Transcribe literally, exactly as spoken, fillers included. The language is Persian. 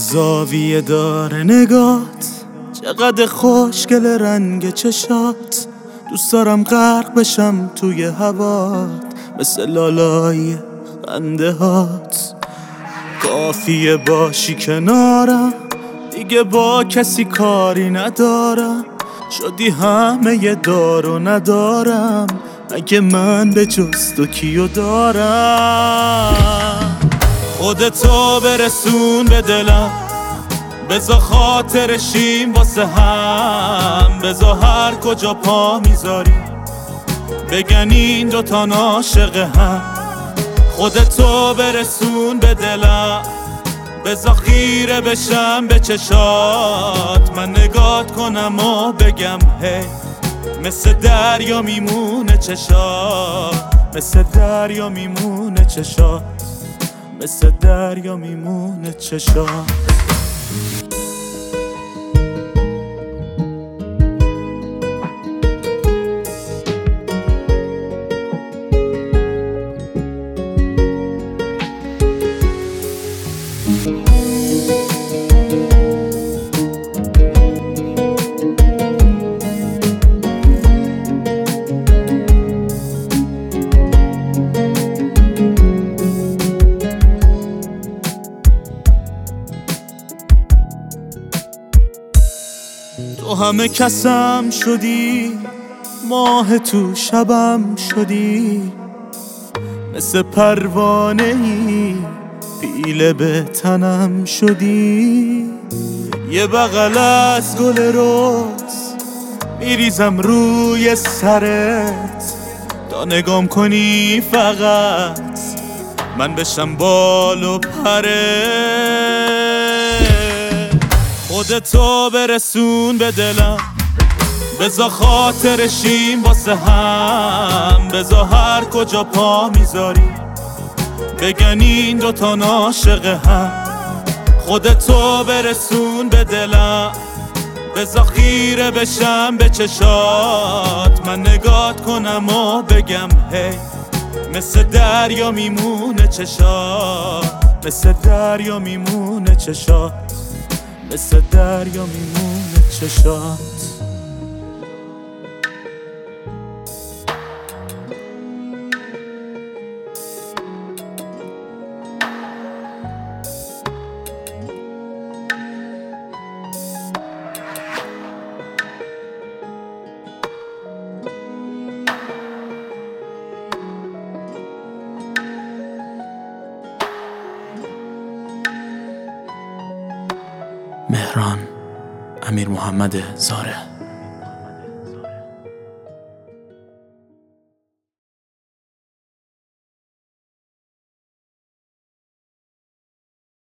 زاویه داره نگات، چقدر خوشگل رنگ چشات. دوست دارم غرق بشم توی هوات، مثل لالای خنده هات. کافیه باشی کنارم، دیگه با کسی کاری ندارم. شدی همه ی دارو ندارم، مگه من به جز تو کیو دارم؟ خودتو برسون به دلم، بذار خاطرشیم واسه هم. بذار هر کجا پا میذاری بگن این دوتا عاشق هم. خودتو برسون به دلم، بذار خیره بشم به چشات. من نگات کنم و بگم هی، مثل دریا میمونه چشات، مثل دریا میمونه چشات، مثل دریا میمونه چشات. تو همه کسم شدی، ماه تو شبم شدی. مثل پروانه ای پیله به تنم شدی. یه بغل از گل روز میریزم روی سرت، تا نگام کنی فقط من بشم بال و پرت. خودتو برسون به دلم، بذار خاطرشیم واسه هم. بذار هر کجا پا میذاری بگن این دوتا عاشق هم. خودتو برسون به دلم، بذار خیره بشم به چشات. من نگات کنم و بگم هی، مثل دریا میمونه چشات، مثل دریا میمونه چشات، مثل دریا میمونه چشات. مهران امیرمحمد زاره.